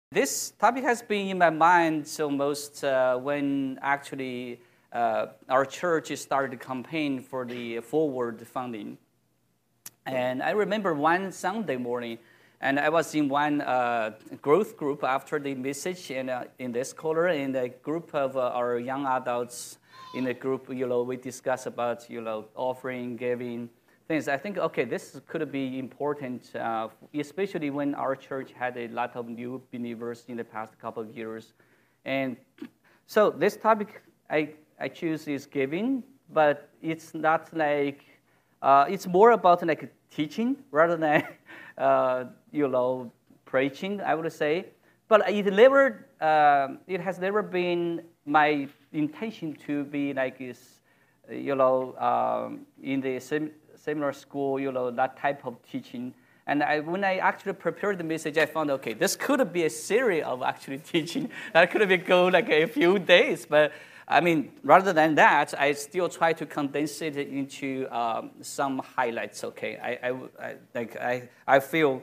This topic has been in my mind almost when actually our church started a campaign for the forward funding. And I remember one Sunday morning, and I was in one growth group after the message in this quarter, in a group of our young adults in the group, we discuss about, offering, giving, things. I think, okay, this could be important, especially when our church had a lot of new believers in the past couple of years. And so this topic I choose is giving, but it's not like, it's more about like teaching rather than, preaching, I would say. But it has never been my intention to be like this, in the seminar school, that type of teaching. And when I actually prepared the message, I found, okay, this could be a series of actually teaching. That could be go like a few days. But I mean, rather than that, I still try to condense it into some highlights. Okay, I feel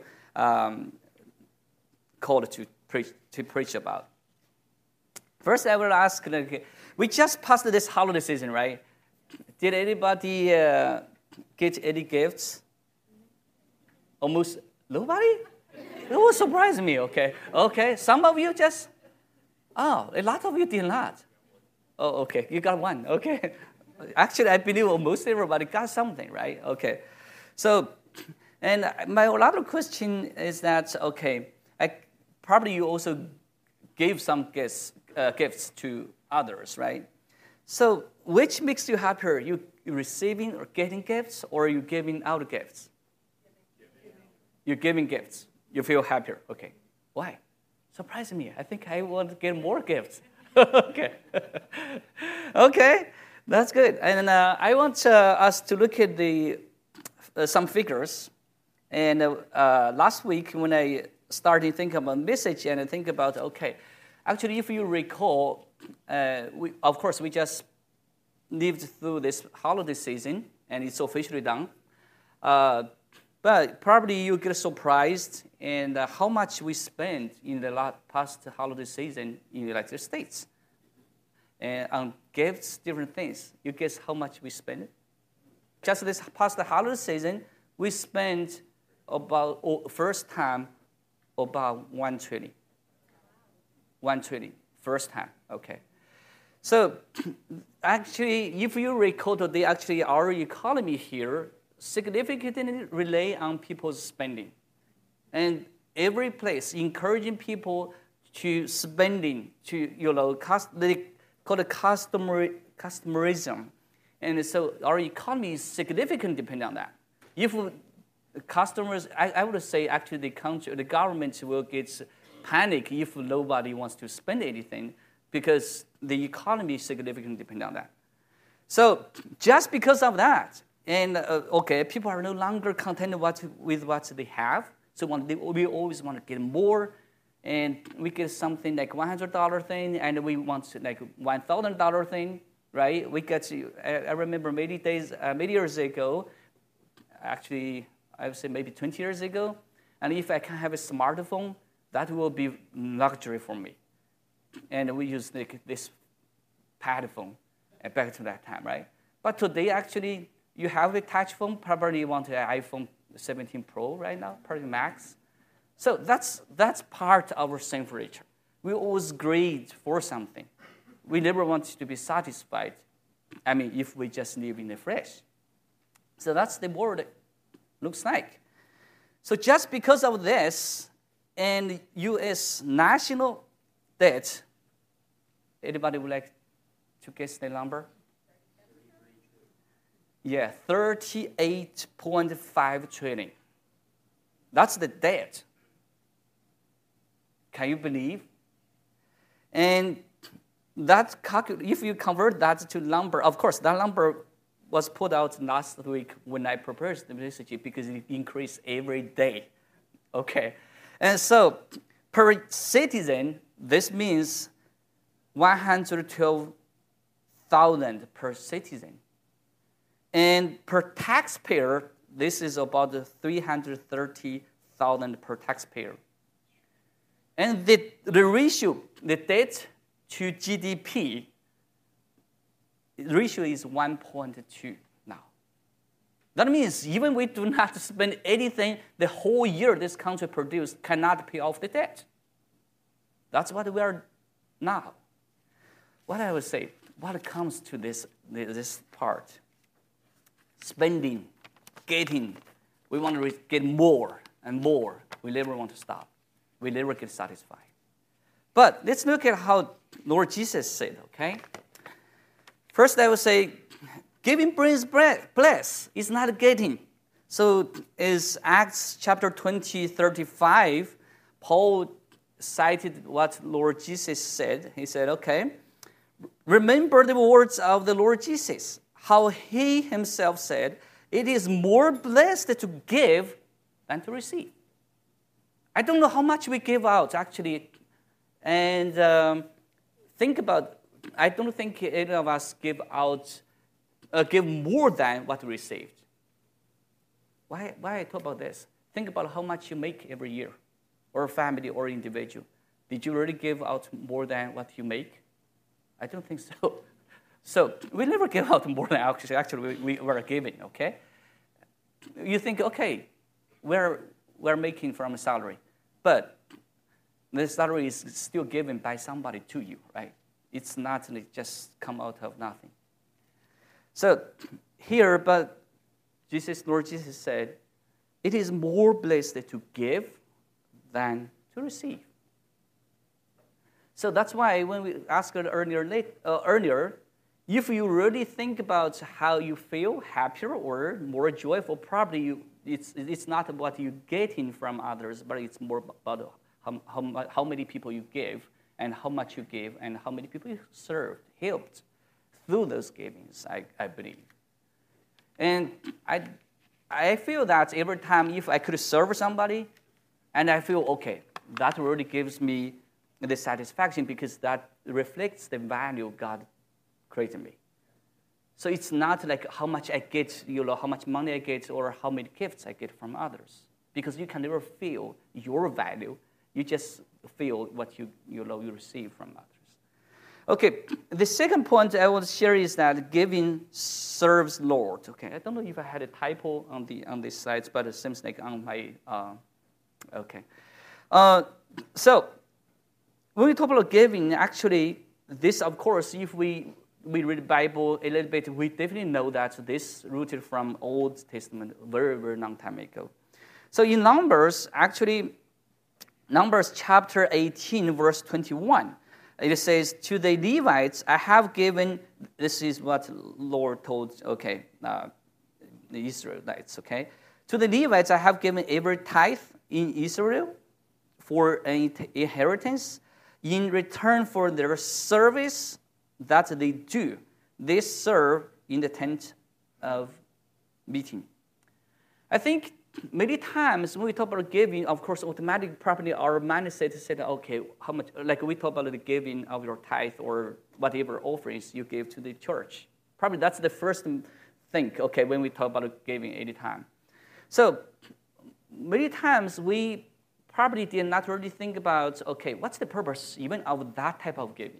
called to preach about. First, I will ask. We just passed this holiday season, right? Did anybody get any gifts? Almost nobody? It will surprise me, okay? Okay, some of you just, a lot of you did not. Oh, okay, you got one, okay. Actually, I believe almost everybody got something, right? Okay. So, and my other question is that, okay, probably you also gave some gifts to others, right? So, which makes you happier? You receiving or getting gifts, or you giving out gifts? You're giving gifts. You feel happier. Okay. Why? Surprise me. I think I want to get more gifts. Okay. Okay. That's good. And I want us to look at some figures. And last week when I started thinking about message and I think about, okay, actually if you recall, we just lived through this holiday season, and it's officially done. But probably you get surprised in how much we spent in the past holiday season in the United States. And on gifts, different things. You guess how much we spent? Just this past holiday season, we spent first time, about $1 trillion. $1 trillion, first time, okay. So actually, if you recall today, actually our economy here significantly rely on people's spending. And every place encouraging people to spending, to, they call it customerism. And so our economy is significantly dependent on that. If customers, I would say actually the government will get panic if nobody wants to spend anything, because the economy is significantly dependent on that. So just because of that, and people are no longer content with what they have, so we always want to get more, and we get something like $100 thing, and we want like $1,000 thing, right? We get. I remember many years ago, actually I would say maybe 20 years ago, and if I can have a smartphone, that will be luxury for me. And we use this pad phone back to that time, right? But today, actually, you have a touch phone. Probably you want an iPhone 17 Pro right now, probably Max. So that's part of our sinful nature. We always greed for something. We never want to be satisfied. I mean, if we just live in the flesh. So that's the world looks like. So just because of this, and U.S. national debt, anybody would like to guess the number? Yeah, 38.5 trillion. That's the debt. Can you believe? And that if you convert that to number, of course, that number was put out last week when I prepared the message because it increased every day. Okay. And so per citizen, this means 112,000 per citizen. And per taxpayer, this is about 330,000 per taxpayer. And the ratio, the debt to GDP, the ratio is 1.2 now. That means even we do not spend anything the whole year this country produced cannot pay off the debt. That's what we are now. What I would say, what comes to this part, spending, getting, we want to get more and more. We never want to stop. We never get satisfied. But let's look at how Lord Jesus said, okay? First, I would say, giving brings bless. It's not getting. So is Acts chapter 20, 35, Paul cited what Lord Jesus said. He said, okay, remember the words of the Lord Jesus, how he himself said, it is more blessed to give than to receive. I don't know how much we give out, actually. And think about, I don't think any of us give more than what we received. Why I talk about this? Think about how much you make every year, or a family or individual. Did you really give out more than what you make? I don't think so. So we never give out more than actually we were giving, okay? You think, okay, we're making from a salary, but the salary is still given by somebody to you, right? It's not just come out of nothing. So here, but Lord Jesus said, it is more blessed to give than to receive. So that's why when we asked earlier, if you really think about how you feel happier or more joyful, probably it's not what you're getting from others, but it's more about how many people you give and how much you give and how many people you served, helped through those givings, I believe. And I feel that every time if I could serve somebody, and I feel, okay, that really gives me the satisfaction because that reflects the value God created me. So it's not like how much I get, how much money I get or how many gifts I get from others. Because you can never feel your value. You just feel what you receive from others. Okay, the second point I want to share is that giving serves Lord. Okay, I don't know if I had a typo on these slides, but it seems like on my, okay. So when we talk about giving, actually, this, of course, if we read the Bible a little bit, we definitely know that this rooted from Old Testament very, very long time ago. So in Numbers, actually, Numbers chapter 18, verse 21, it says, to the Levites, I have given, this is what Lord told, okay, the Israelites, okay? To the Levites, I have given every tithe in Israel for an inheritance in return for their service that they do. They serve in the tent of meeting. I think many times when we talk about giving, of course, automatically, probably our mindset said, okay, how much, like we talk about the giving of your tithe or whatever offerings you give to the church. Probably that's the first thing, okay, when we talk about giving any time. So many times we probably did not really think about, okay, what's the purpose even of that type of giving?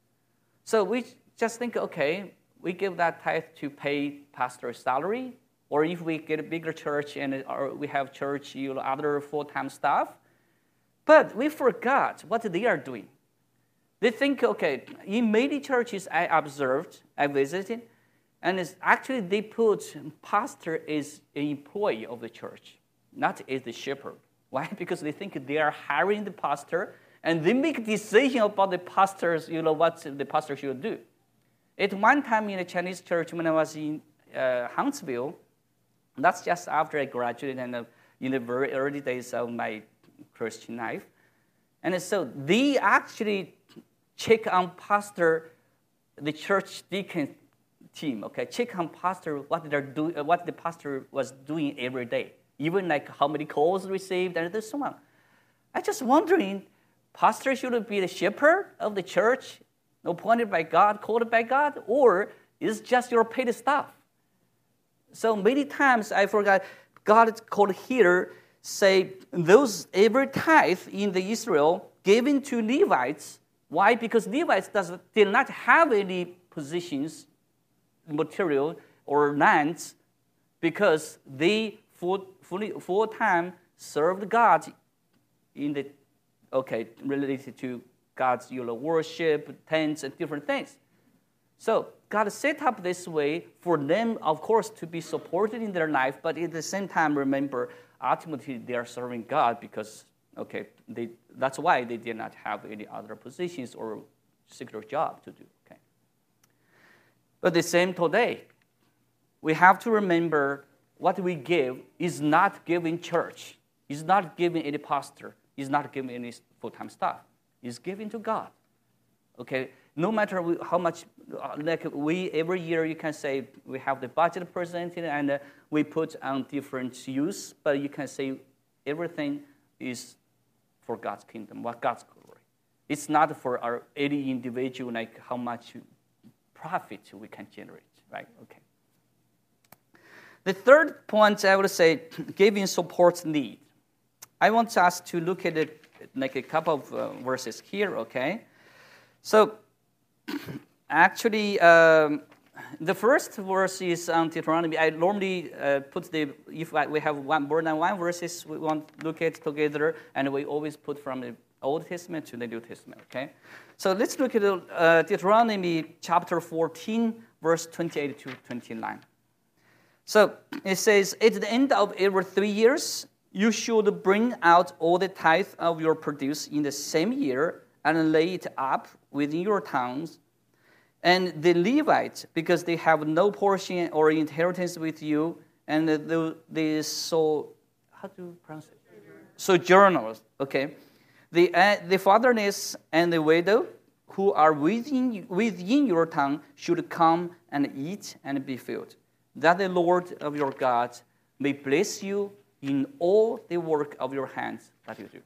So we just think, okay, we give that tithe to pay pastor's salary, or if we get a bigger church and or we have church, other full-time staff. But we forgot what they are doing. They think, okay, in many churches I observed, I visited, and it's actually they put pastor as an employee of the church, not as the shepherd. Why? Because they think they are hiring the pastor, and they make a decision about the pastors, what the pastor should do. At one time in a Chinese church, when I was in Huntsville, that's just after I graduated and in the very early days of my Christian life. And so they actually check on pastor, the church deacon team, okay, check on pastor what they're doing, what the pastor was doing every day, even like how many calls received and so on. I just wondering, pastor should be the shepherd of the church, appointed by God, called by God, or is just your paid staff? So many times I forgot, God called here, say, those every tithe in the Israel given to Levites. Why? Because Levites did not have any positions, material, or lands, because they full-time served God in the, related to God's worship, tents, and different things. So God set up this way for them, of course, to be supported in their life, but at the same time, remember, ultimately they are serving God because, that's why they did not have any other positions or secure job to do. Okay. But the same today, we have to remember what we give is not given church, is not given any pastor, is not given any full-time staff. Is given to God. Okay, no matter how much, every year you can say we have the budget presented and we put on different use, but you can say everything is for God's kingdom, God's glory. It's not for any individual, like how much profit we can generate, right? Okay. The third point I would say, giving supports need. I want us to look at it like a couple of verses here, okay? So, actually, the first verse is on Deuteronomy. I normally put if we have more than one verses we want to look at together, and we always put from the Old Testament to the New Testament, okay? So let's look at Deuteronomy chapter 14, verse 28 to 29. So it says, at the end of every 3 years, you should bring out all the tithe of your produce in the same year and lay it up within your towns. And the Levites, because they have no portion or inheritance with you, and how do you pronounce it? Sojourners, okay. The fatherless and the widow who are within your town should come and eat and be filled, that the Lord of your God may bless you in all the work of your hands that you do.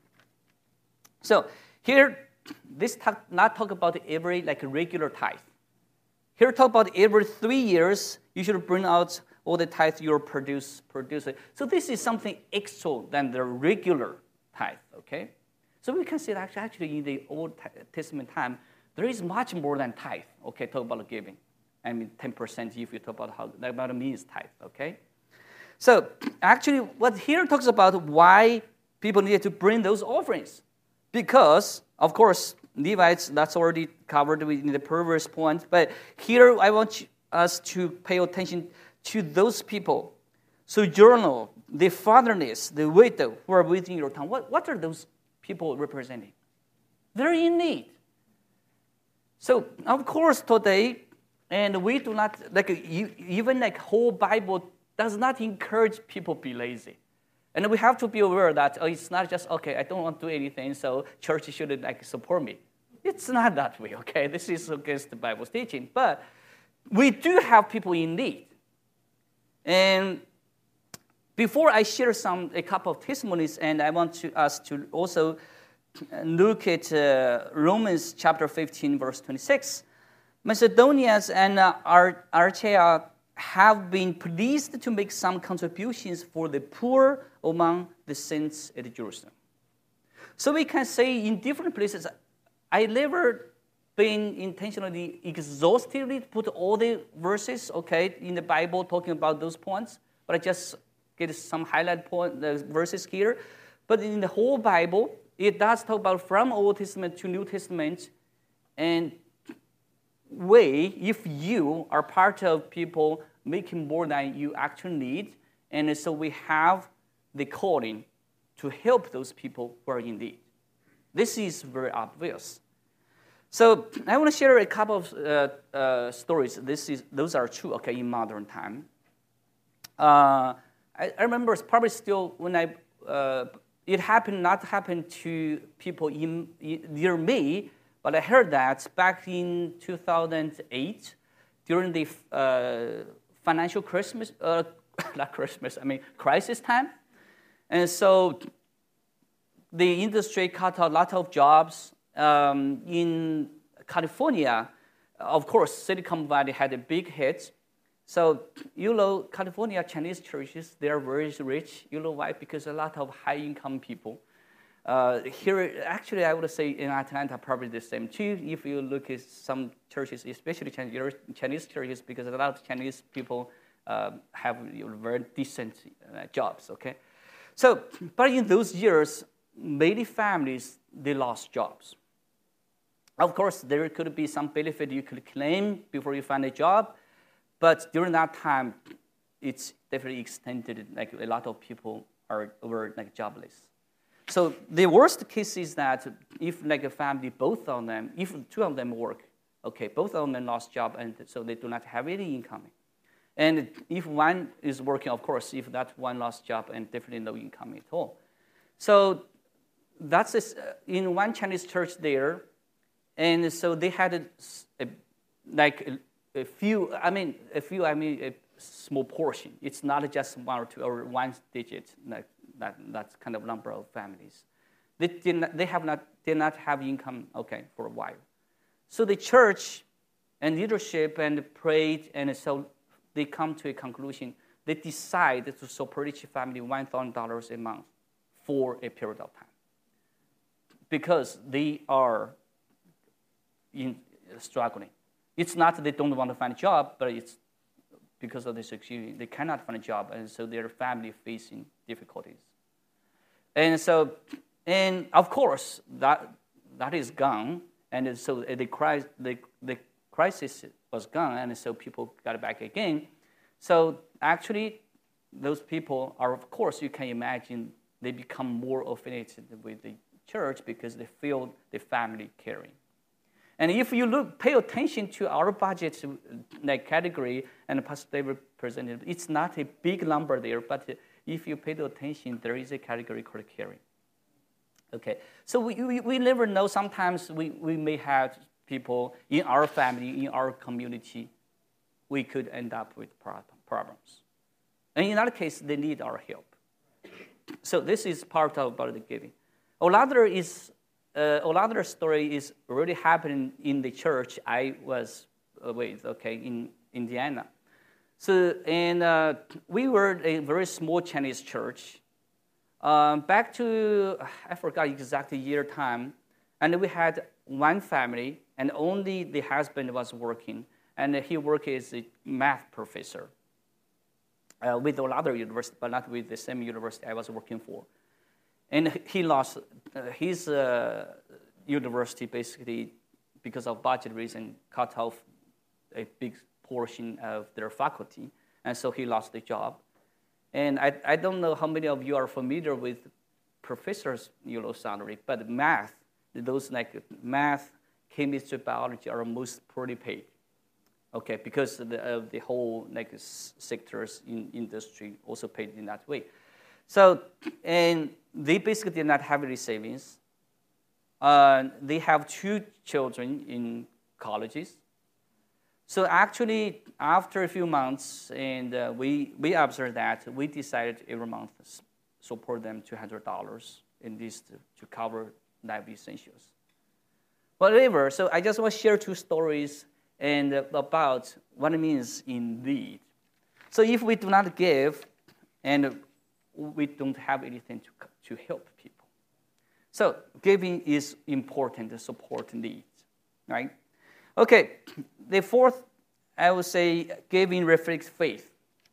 So here, this not talk about every regular tithe. Here talk about every 3 years you should bring out all the tithe you produce. So this is something extra than the regular tithe. Okay, so we can see that actually in the Old Testament time there is much more than tithe. Okay, talk about giving. I mean 10% if you talk about how that means tithe. Okay. So actually, what here talks about why people needed to bring those offerings. Because, of course, Levites, that's already covered in the previous point. But here I want us to pay attention to those people. Sojourner, the fatherless, the widow who are within your town. What are those people representing? They're in need. So, of course, today, and we do not, even whole Bible does not encourage people to be lazy. And we have to be aware that it's not just, I don't want to do anything, so church should support me. It's not that way, okay? This is against the Bible's teaching. But we do have people in need. And before I share a couple of testimonies, and I want us to also look at Romans chapter 15, verse 26. Macedonians and Achaia have been pleased to make some contributions for the poor among the saints at Jerusalem. So we can say in different places, I never been intentionally exhaustively put all the verses, in the Bible talking about those points, but I just get some highlight verses here. But in the whole Bible, it does talk about from Old Testament to New Testament, and if you are part of people making more than you actually need, and so we have the calling to help those people who are in need. This is very obvious. So I want to share a couple of stories. Those are true, in modern time. I remember probably still when it not happened to people near me, but I heard that back in 2008, during the financial crisis time. And so the industry cut a lot of jobs. In California, of course, Silicon Valley had a big hit. So, California Chinese churches, they are very rich. You know why? Because a lot of high-income people. Here, actually, I would say in Atlanta, probably the same too. If you look at some churches, especially Chinese churches, because a lot of Chinese people have very decent jobs, okay? So, but in those years, many families, they lost jobs. Of course, there could be some benefit you could claim before you find a job, but during that time, it's definitely extended, like a lot of people were like jobless. So the worst case is that if like a family, both of them, if two of them work, okay, both of them lost job, and so they do not have any income. And if one is working, of course, if that one lost job, and definitely no income at all. So that's in one Chinese church there, and so they had a small portion. It's not just one or two or one digit, like that kind of number of families. They did not have income, okay, for a while. So the church and leadership and prayed, and so they come to a conclusion. They decide to support each family $1,000 a month for a period of time, because they are struggling. It's not that they don't want to find a job, but it's because of this excuse, they cannot find a job, and so their family facing difficulties. And so, and of course, that is gone, and so the crisis was gone, and so people got back again. So actually, those people are, of course, you can imagine, they become more affiliated with the church because they feel the family caring. And if you pay attention to our budget like category, and Pastor David presented, it's not a big number there, but if you pay attention, there is a category called caring. Okay, so we never know. Sometimes we may have people in our family, in our community, we could end up with problems. And in that case, they need our help. So this is part about the giving. Another story is really happening in the church I was with, okay, in Indiana. So, and we were a very small Chinese church. Back to, I forgot exactly year time, and we had one family, and only the husband was working, and he worked as a math professor with another university, but not with the same university I was working for. And he lost his university basically because of budget reason, cut off a big portion of their faculty, and so he lost the job. And I don't know how many of you are familiar with professors' salary, but math, those like math, chemistry, biology are most poorly paid. Okay, because of the whole like sectors in industry also paid in that way. So, and they basically did not have any savings. They have two children in colleges. So actually, after a few months, and we observed that, we decided every month to support them $200 in this to cover life essentials. Whatever, so I just want to share two stories and about what it means in need. So if we do not give, and we don't have anything to help people. So giving is important to support needs, right? Okay, the fourth, I would say, giving reflects faith.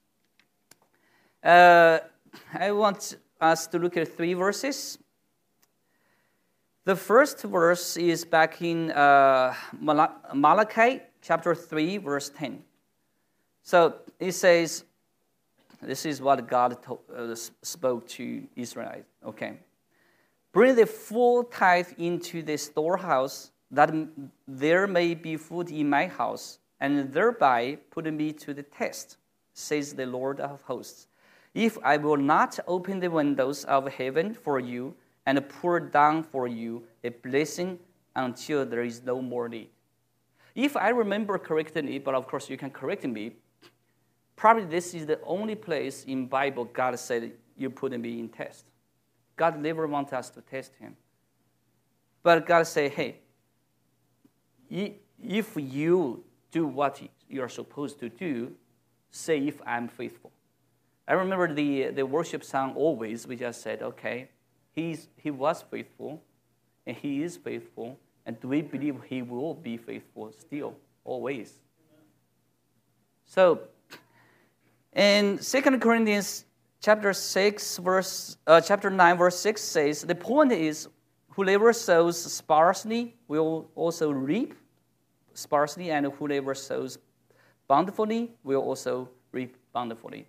I want us to look at 3 verses. The first verse is back in Malachi chapter 3, verse 10. So it says, this is what God spoke to Israel. Okay. Bring the full tithe into the storehouse, that there may be food in my house, and thereby put me to the test, says the Lord of hosts. If I will not open the windows of heaven for you and pour down for you a blessing until there is no more need. If I remember correctly, but of course you can correct me, probably this is the only place in Bible God said, you put me in test. God never wants us to test him. But God said, hey, if you do what you're supposed to do, say if I'm faithful. I remember the worship song always, we just said, okay, He was faithful, and He is faithful, and do we believe He will be faithful still, always? So, in 2 Corinthians chapter 9, verse 6 says, the point is, whoever sows sparsely will also reap sparsely, and whoever sows bountifully will also reap bountifully.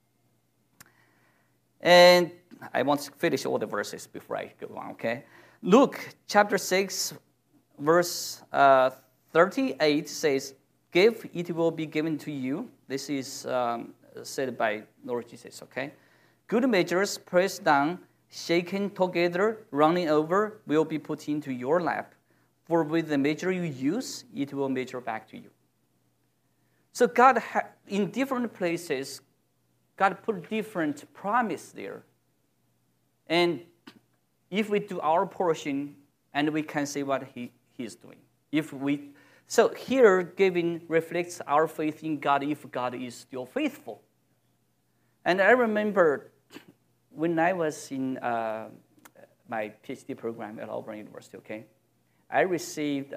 And I want to finish all the verses before I go on, okay? Luke chapter 6, verse 38 says, give, it will be given to you. This is said by Lord Jesus, okay? Good measures, pressed down, shaken together, running over, will be put into your lap. For with the measure you use, it will measure back to you. So God, in different places, God put different promise there. And if we do our portion, and we can see what He is doing. So here, giving reflects our faith in God if God is still faithful. And I remember when I was in my PhD program at Auburn University, okay, I received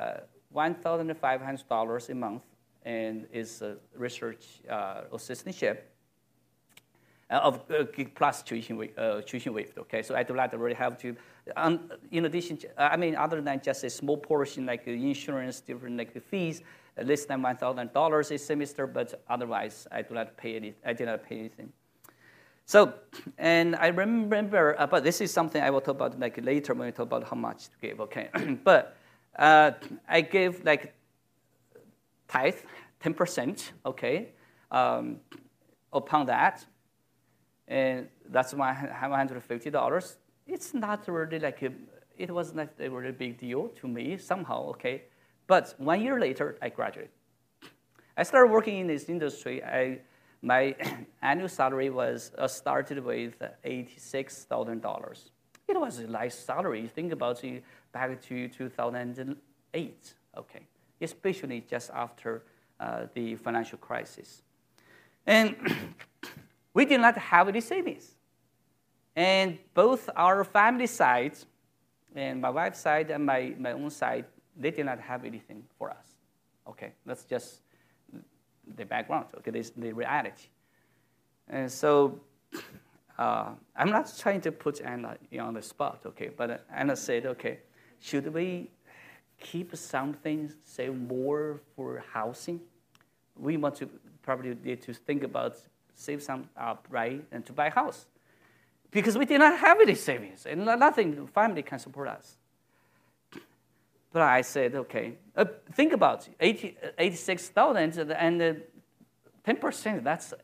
$1,500 a month, and is a research assistantship of plus tuition waived. Okay, so I do not really have to. In addition, other than just a small portion like insurance, different like fees, less than $1,000 a semester, but otherwise I do not pay any. I did not pay anything. So, and I remember, but this is something I will talk about like later when we talk about how much to give. Okay, but I gave like tithe 10%. Okay, upon that. And that's $150. It's not really it was not a really big deal to me somehow, okay? But 1 year later, I graduated. I started working in this industry. My annual salary was started with $86,000. It was a nice salary. Think about it back to 2008, okay? Especially just after the financial crisis. And we did not have any savings. And both our family side, and my wife's side and my own side, they did not have anything for us. Okay, that's just the background, okay, this is the reality. And so I'm not trying to put Anna on the spot, okay, but Anna said, okay, should we keep something, save more for housing? We want to probably need to think about save some up, right, and to buy a house. Because we did not have any savings, and nothing, family can support us. But I said, okay, think about it, 86,000 and 10%, that's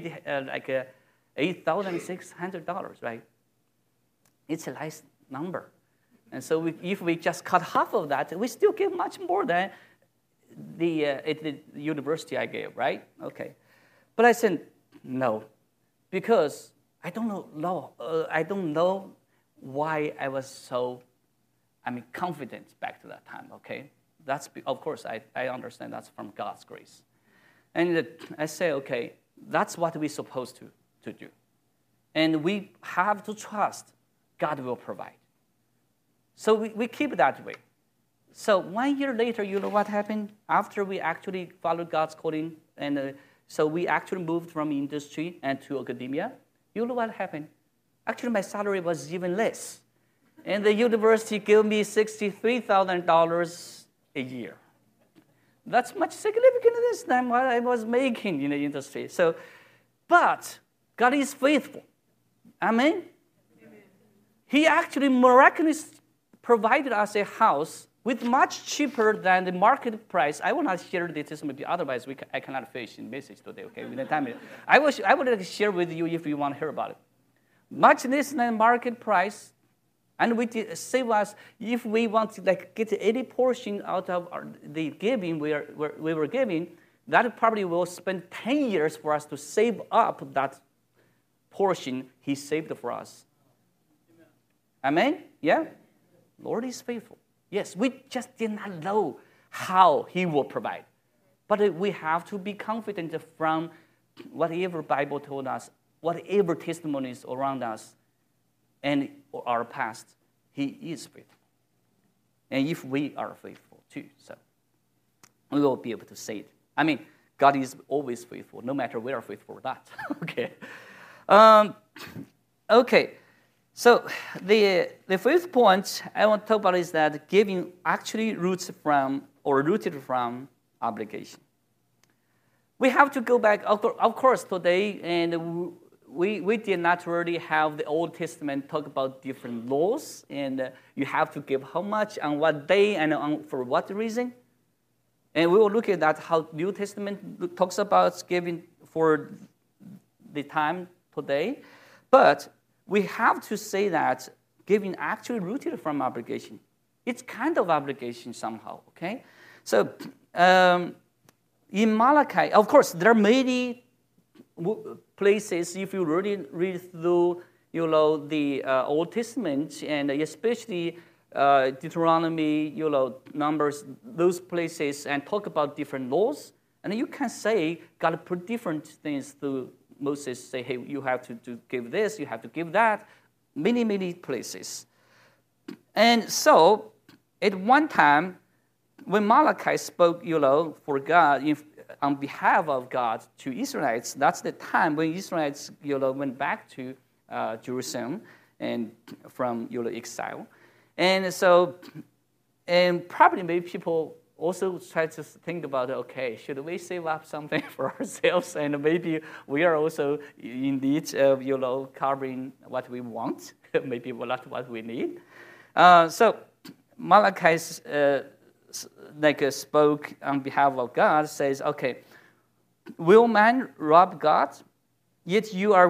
$8,600, right? It's a nice number. And so if we just cut half of that, we still get much more than the university I gave, right? Okay. But I said, no, because I don't know why I was so, confident back to that time. Okay, that's of course I understand that's from God's grace, and I say, okay, that's what we're supposed to do, and we have to trust God will provide. So we keep it that way. So 1 year later, you know what happened after we actually followed God's calling and. So we actually moved from industry and to academia. You know what happened? Actually, my salary was even less. And the university gave me $63,000 a year. That's much significant less than what I was making in the industry. So, but God is faithful. Amen? He actually miraculously provided us a house with much cheaper than the market price. I will not share the testimony, otherwise I cannot finish the message today, okay? Within time. I would like to share with you if you want to hear about it. Much less than market price, and we did save us, if we want to get any portion out of the giving we were giving, that probably will spend 10 years for us to save up that portion He saved for us. Amen? Yeah? Lord is faithful. Yes, we just did not know how He will provide. But we have to be confident from whatever Bible told us, whatever testimonies around us, and our past, he is faithful. And if we are faithful too, so we will be able to say it. I mean, God is always faithful, no matter we are faithful or not. Okay. Okay. So the fifth point I want to talk about is that giving actually rooted from obligation. We have to go back, of course, today, and we did not really have the Old Testament talk about different laws, and you have to give how much, on what day, and for what reason. And we will look at that, how New Testament talks about giving for the time today. But we have to say that giving actually rooted from obligation. It's kind of obligation somehow, okay? So in Malachi, of course, there are many places, if you really read through, the Old Testament, and especially Deuteronomy, Numbers, those places, and talk about different laws, and you can say God put different things to Moses, say, hey, you have to give this, you have to give that, many places. And so, at one time, when Malachi spoke, for God, on behalf of God to Israelites, that's the time when Israelites, went back to Jerusalem and from, exile. And so, and probably maybe people also try to think about, okay, should we save up something for ourselves? And maybe we are also in need of, covering what we want, maybe not what we need. So Malachi spoke on behalf of God, says, okay, will man rob God? Yet you are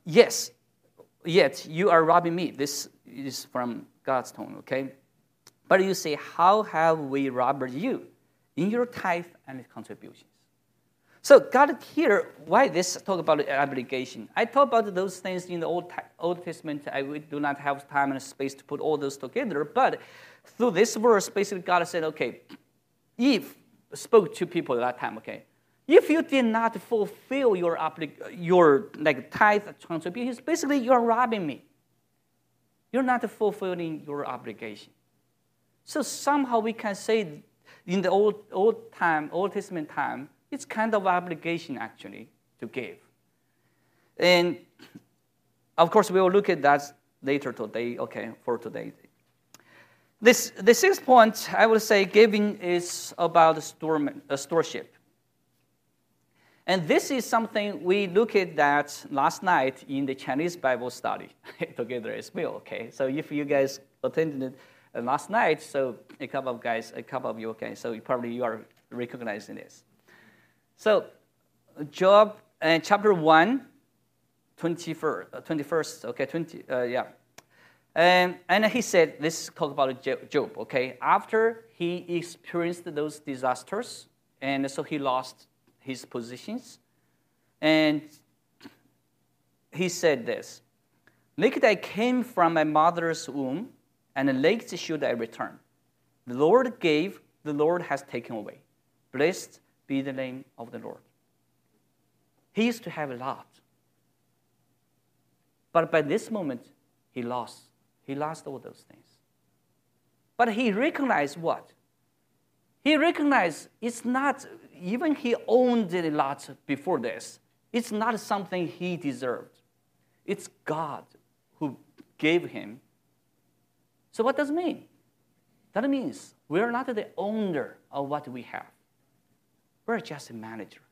robbing me. This is from God's tone, okay? But you say, how have we robbed you? In your tithe and contributions. So God here, why this talk about obligation? I talk about those things in the Old Testament. We do not have time and space to put all those together. But through this verse, basically God said, okay, Eve spoke to people at that time, okay, if you did not fulfill your tithe contributions, basically you're robbing me. You're not fulfilling your obligation. So somehow we can say in the Old Testament time, it's kind of obligation actually to give. And of course we will look at that later today, okay, for today. The sixth point, I would say giving is about stewardship. And this is something we looked at that last night in the Chinese Bible study together as well, okay? So if you guys attended it last night, so a couple of you, okay, so you are recognizing this. So Job chapter 1, 21st, okay, and he said, this talk about Job, okay, after he experienced those disasters, and so he lost his positions, and he said this, naked I came from my mother's womb, and naked should I return. The Lord gave, the Lord has taken away. Blessed be the name of the Lord. He used to have a lot. But by this moment, he lost. He lost all those things. But he recognized what? He recognized it's not, even he owned a lot before this, it's not something he deserved. It's God who gave him. So what does it mean? That means we're not the owner of what we have. We're just a manager.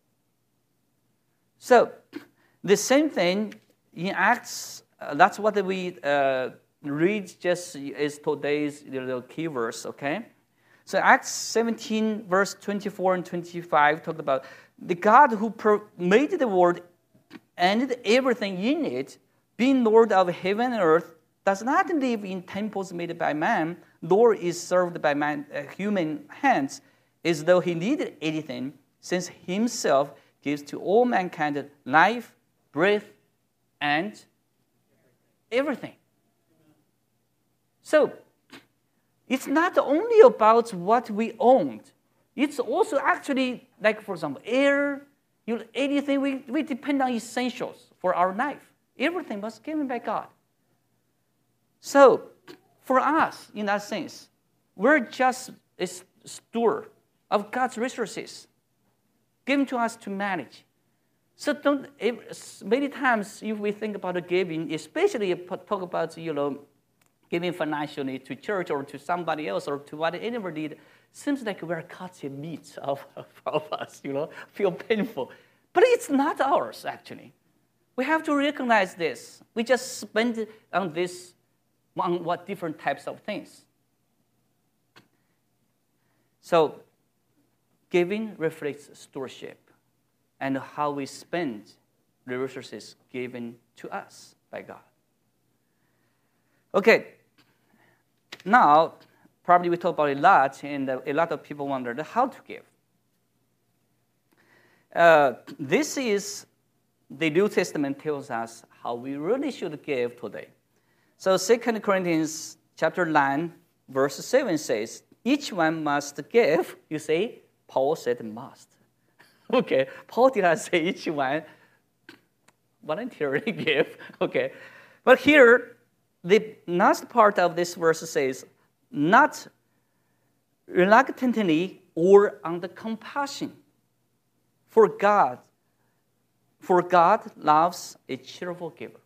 So the same thing in Acts, that's what we read just as today's key verse, okay? So Acts 17, verse 24 and 25 talk about the God who made the world and everything in it, being Lord of heaven and earth, does not live in temples made by man, nor is served by human hands, as though he needed anything, since himself gives to all mankind life, breath, and everything. So, it's not only about what we owned. It's also actually, like for example, air, anything, we depend on essentials for our life. Everything was given by God. So for us, in that sense, we're just a steward of God's resources given to us to manage. So many times if we think about giving, especially if talk about giving financially to church or to somebody else or to whatever need, seems like we're cutting meat of us, feel painful. But it's not ours, actually. We have to recognize this. We just spend on this, on what different types of things. So giving reflects stewardship and how we spend the resources given to us by God. Okay, now probably we talk about it a lot, and a lot of people wonder how to give. This is the New Testament tells us how we really should give today. So 2 Corinthians chapter 9, verse 7 says, each one must give. You say, Paul said must. Okay, Paul did not say each one voluntarily give. Okay, but here, the last part of this verse says, not reluctantly or under compassion. For God loves a cheerful giver.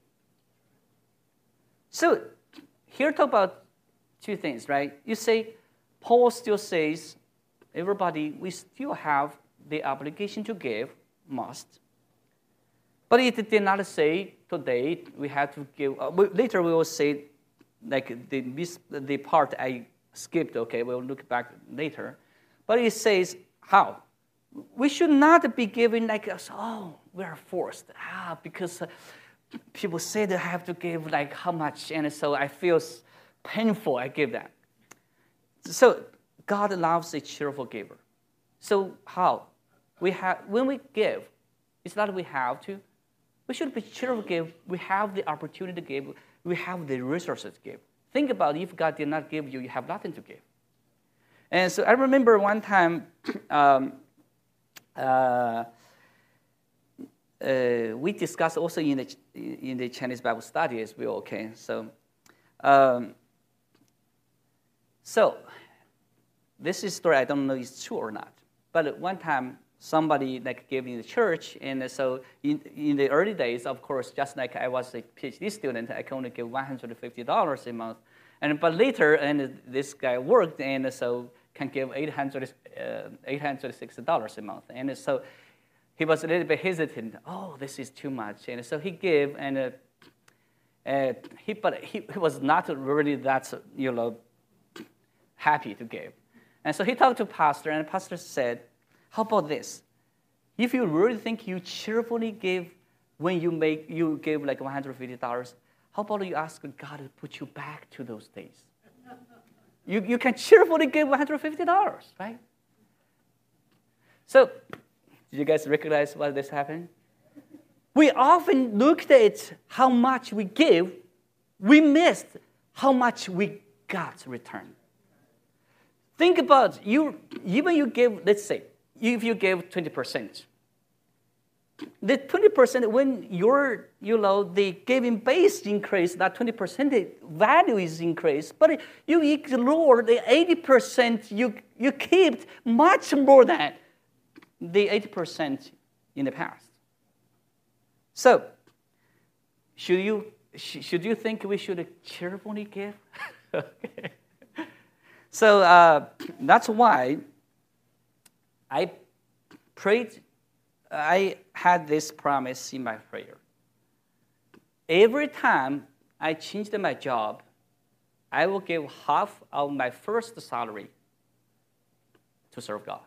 So here talk about two things, right? You say, Paul still says, everybody, we still have the obligation to give, must. But it did not say today we have to give. Later we will say, like the part I skipped, okay, we'll look back later. But it says how? We should not be giving like, we are forced. Because people say they have to give like how much, and so I feel painful, I give that. So God loves a cheerful giver. So how? When we give, it's not we have to. We should be cheerful give. We have the opportunity to give. We have the resources to give. Think about if God did not give you, you have nothing to give. And so I remember one time we discussed also in the Chinese Bible study as well. Okay, so this is a story I don't know if it's true or not. But one time somebody like gave in the church, and so in the early days, of course, just like I was a PhD student, I can only give $150 a month. But later, and this guy worked, and so can give $860 a month. And so he was a little bit hesitant. Oh, this is too much. And so he gave, and he was not really that happy to give. And so he talked to pastor, and the pastor said, how about this? If you really think you cheerfully give when you give like $150, how about you ask God to put you back to those days? You can cheerfully give $150, right? So, did you guys recognize what this happened? We often looked at how much we give, we missed how much we got returned. Think about even you give, let's say, if you give 20%, the 20% when the giving base increase, that 20% the value is increased, but you ignore the 80% you kept much more than the 80% in the past. So, should you think we should cheerfully give? Okay. So that's why I prayed. I had this promise in my prayer. Every time I changed my job, I will give half of my first salary to serve God.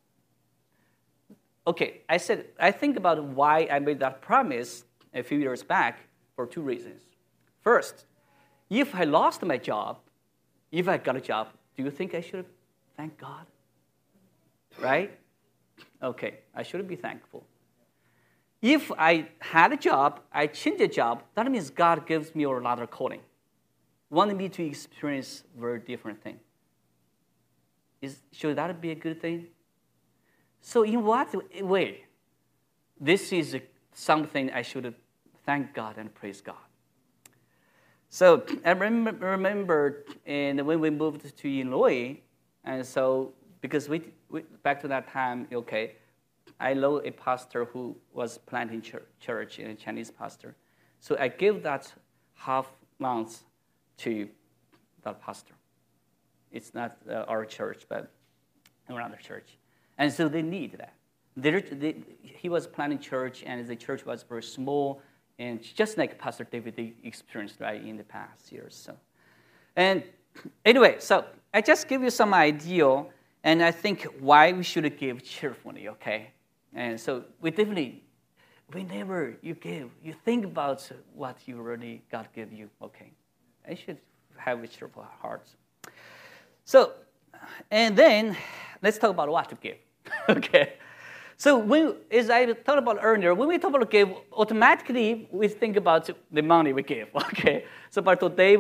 Okay, I think about why I made that promise a few years back for two reasons. First, if I lost my job, if I got a job, do you think I should thank God? Right? Okay, I should be thankful. If I had a job, I changed a job, that means God gives me another calling. Wanted me to experience a very different thing. Should that be a good thing? So in what way? This is something I should thank God and praise God. So I remember and when we moved to Illinois, and so because we back to that time, okay, I know a pastor who was planting church, a Chinese pastor. So I gave that half month to that pastor. It's not our church, but another church. And so they need that. He was planting church, and the church was very small, and just like Pastor David experienced right in the past years. So, and anyway, so I just give you some idea, and I think why we should give cheerfully, okay? And so whenever you give, you think about what you really God gave you, okay? I should have a cheerful heart. So, and then let's talk about what to give, okay? So as I talked about earlier, when we talk about give, automatically we think about the money we give, okay? So but today,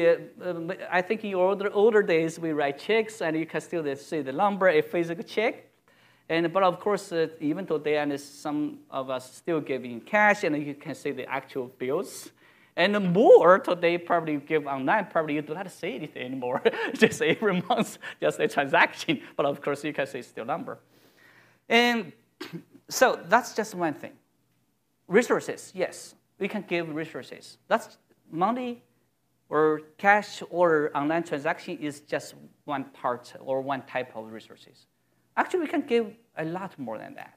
I think in your older days, we write checks, and you can still see the number, a physical check. But of course, even today, and some of us still give in cash, and you can see the actual bills. And more today, probably give online, probably you do not see anything anymore. Just every month, just a transaction. But of course, you can see still number. And so that's just one thing. Resources, yes, we can give resources. That's money or cash or online transaction is just one part or one type of resources. Actually, we can give a lot more than that.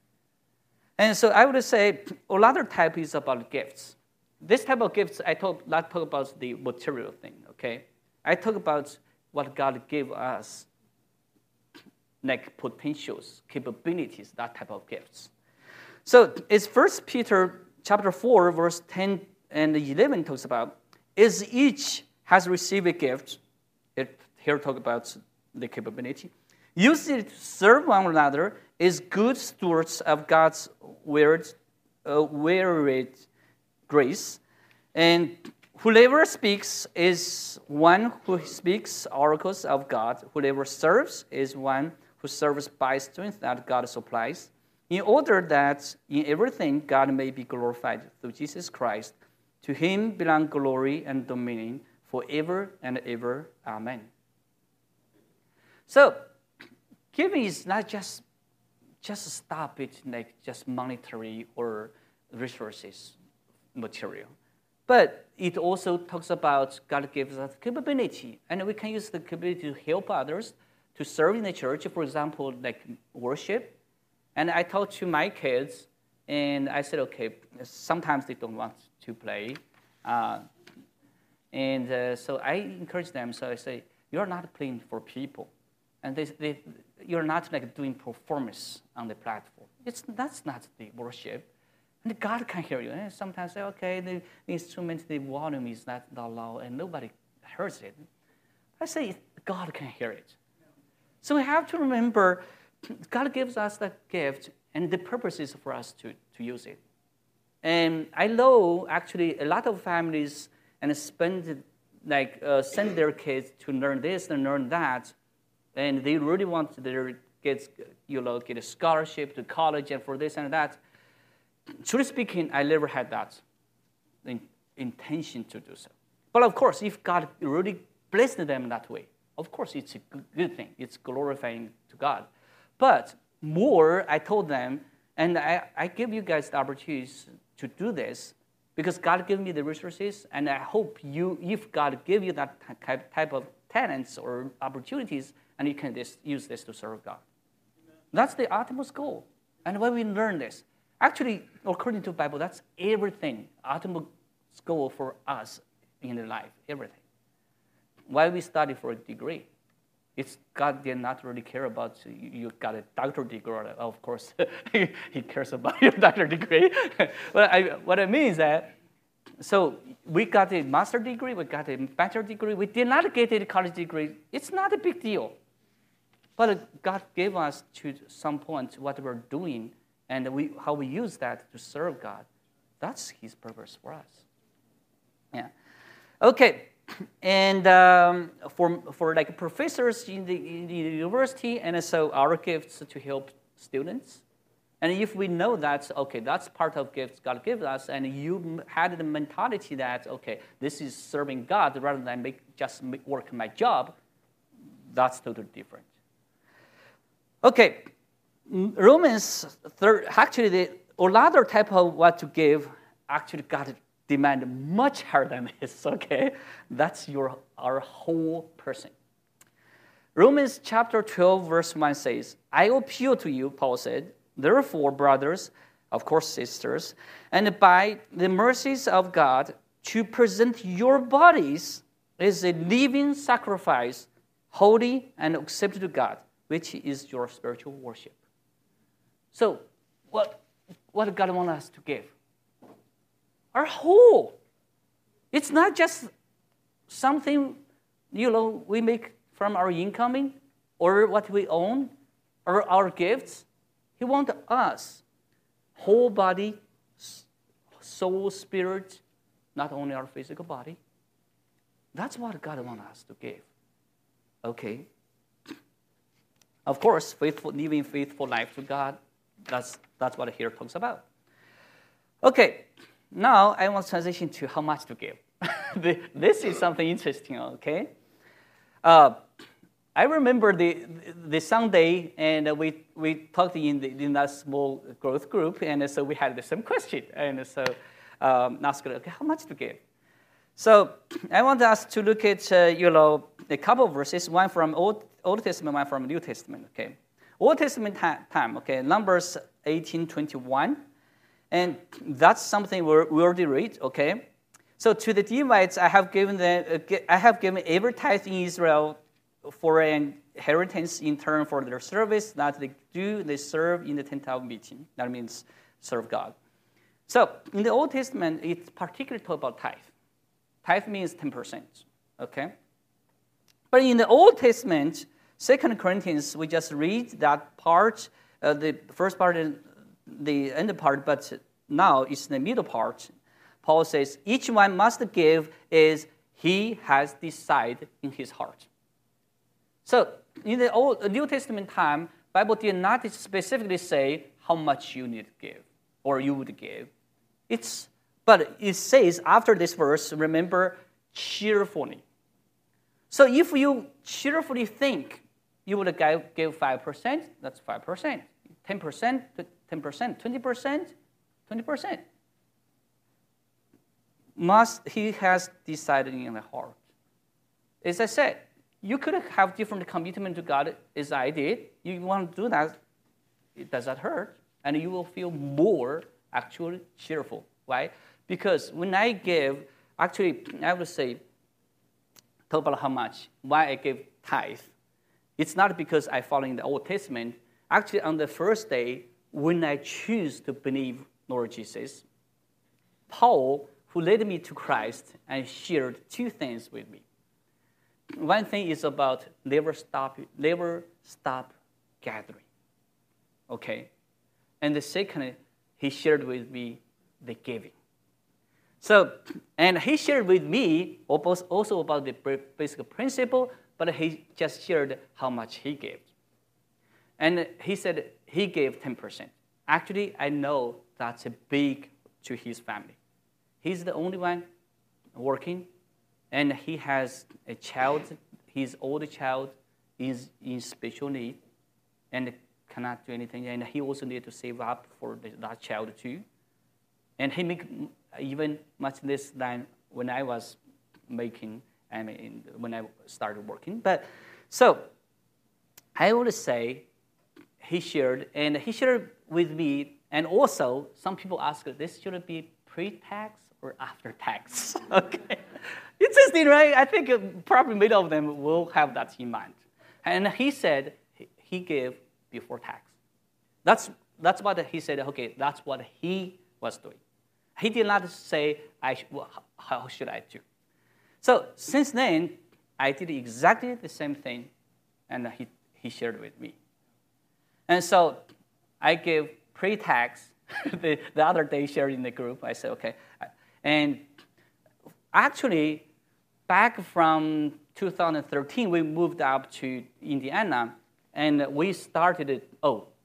And so I would say another type is about gifts. This type of gifts, I not talk about the material thing, okay? I talk about what God gave us, like potentials, capabilities, that type of gifts. So it's 1 Peter chapter 4, verse 10 and 11 talks about, is each has received a gift. Here talk about the capability. Use it to serve one another as good stewards of God's varied grace. And whoever speaks is one who speaks oracles of God. Whoever serves is one who serves by strength that God supplies, in order that in everything God may be glorified through Jesus Christ. To him belong glory and dominion forever and ever. Amen. So, giving is not just stop it like just monetary or resources, material. But it also talks about God gives us capability, and we can use the capability to help others, to serve in the church, for example, like worship. And I talked to my kids, and I said, okay, sometimes they don't want to play. So I encourage them, so I say, you're not playing for people. And you're not like doing performance on the platform. That's not the worship. And God can hear you. And sometimes say, okay, the instrument, the volume is not that loud, and nobody hears it. I say, God can hear it. So we have to remember, God gives us that gift, and the purpose is for us to use it. And I know, actually, a lot of families send their kids to learn this and learn that, and they really want their kids, get a scholarship to college and for this and that. Truly speaking, I never had that intention to do so. But of course, if God really blessed them that way, of course, it's a good thing. It's glorifying to God. But more, I told them, and I give you guys the opportunities to do this because God gave me the resources, and I hope if God give you that type of talents or opportunities, and you can use this to serve God. Amen. That's the ultimate goal. And when we learn this, actually, according to the Bible, that's everything, ultimate goal for us in the life, everything. Why we study for a degree? It's God did not really care about you got a doctorate degree. Of course, he cares about your doctorate degree. But what I mean is that, so we got a master's degree, we got a bachelor's degree. We did not get a college degree. It's not a big deal. But God gave us to some point what we're doing and how we use that to serve God. That's his purpose for us. Yeah. Okay. And for like professors in the university, and so our gifts to help students. And if we know that, okay, that's part of gifts God gives us, and you had the mentality that, okay, this is serving God rather than work my job, that's totally different. Okay, Romans, actually, another type of what to give, actually God demand much higher than this, okay? That's our whole person. Romans chapter 12, verse 1 says, I appeal to you, Paul said, therefore, brothers, of course, sisters, and by the mercies of God, to present your bodies as a living sacrifice, holy and accepted to God, which is your spiritual worship. So, what God wants us to give? Our whole. It's not just something, we make from our incoming or what we own or our gifts. He wants us, whole body, soul, spirit, not only our physical body. That's what God wants us to give. Okay. Of course, living faithful life to God, that's what here talks about. Okay, now I want to transition to how much to give. This is something interesting, okay? I remember the Sunday, and we talked in that small growth group, and so we had the same question, and so asked, okay, how much to give? So I want us to look at a couple of verses, one from Old Testament, one from New Testament. Okay, Old Testament time. Okay, Numbers 18:21, and that's something we already read. Okay, so to the Levites, I have given every tithe in Israel for an inheritance in turn for their service that they serve in the tent of meeting. That means serve God. So in the Old Testament, it's particularly talk about tithe. Tithe means 10%, okay? But in the Old Testament, 2 Corinthians, we just read that part, the first part and the end part, but now it's the middle part. Paul says, each one must give as he has decided in his heart. So in the New Testament time, Bible did not specifically say how much you need to give or you would give. But it says after this verse, remember, cheerfully. So if you cheerfully think you would give 5%, that's 5%. 10%, 10%, 20%, 20%. He has decided in the heart. As I said, you could have different commitment to God as I did. You want to do that, it does not hurt, and you will feel more actually cheerful. Why? Because when I give, actually, I would say, talk about how much, why I give tithe. It's not because I follow in the Old Testament. Actually, on the first day, when I choose to believe Lord Jesus, Paul, who led me to Christ, and shared two things with me. One thing is about never stop gathering. Okay? And the second, he shared with me the giving. So, and he shared with me also about the basic principle, but he just shared how much he gave. And he said he gave 10%. Actually, I know that's a big to his family. He's the only one working, and he has a child. His older child is in special need and cannot do anything, and he also needs to save up for that child too. And he make even much less than when I was making, when I started working. But so I would say he shared with me, and also some people ask, this should be pre-tax or after tax? Okay, interesting, right? I think probably many of them will have that in mind. And he said he gave before tax. That's what he said. Okay, that's what he was doing. He did not say, how should I do? So since then, I did exactly the same thing, and he shared with me. And so I gave pre-tax. the other day, shared in the group, I said, okay. And actually, back from 2013, we moved up to Indiana, and we started,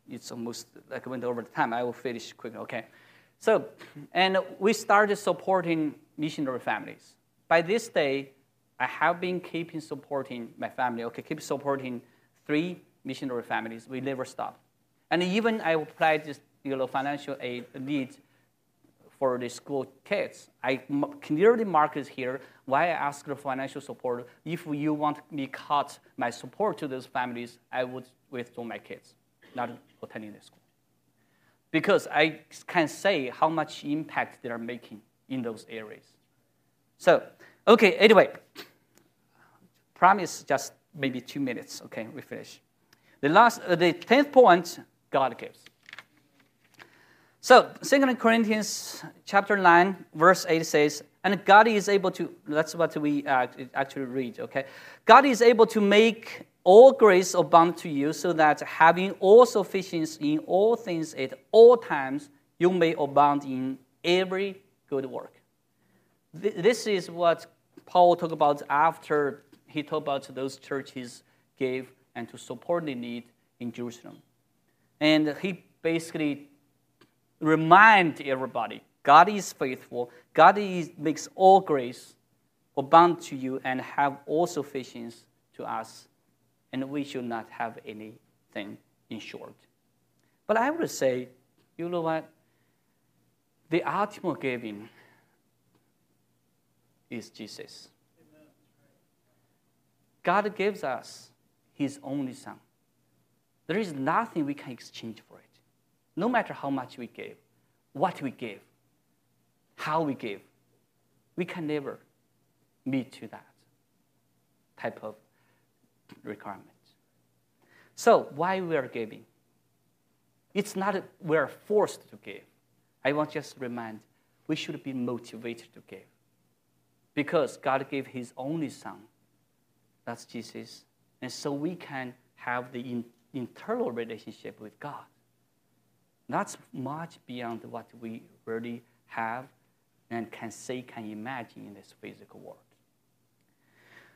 it's almost like went over the time. I will finish quickly, okay? So, and we started supporting missionary families. By this day, I have been keeping supporting my family, okay, keep supporting 3 missionary families. We never stop. And even I applied this, financial aid need for the school kids. I clearly mark it here why I ask for financial support. If you want me to cut my support to those families, I would withdraw my kids, not attending the school. Because I can say how much impact they are making in those areas. So, okay, anyway, promise just maybe 2 minutes. Okay, we finish. The 10th point, God gives. So, 2 Corinthians chapter 9, verse 8 says, and God is able to, that's what we actually read, okay? God is able to make all grace abound to you, so that having all sufficiency in all things at all times, you may abound in every good work. This is what Paul talked about after he talked about those churches gave and to support the need in Jerusalem. And he basically remind everybody, God is faithful. God makes all grace abound to you and have all sufficiency to us. And we should not have anything in short. But I would say, you know what? The ultimate giving is Jesus. God gives us his only Son. There is nothing we can exchange for it. No matter how much we give, what we give, how we give, we can never meet to that type of requirement. So why we are giving? It's not we are forced to give. I want just to remind, we should be motivated to give. Because God gave his only Son. That's Jesus. And so we can have the internal relationship with God. That's much beyond what we really have and can say, can imagine in this physical world.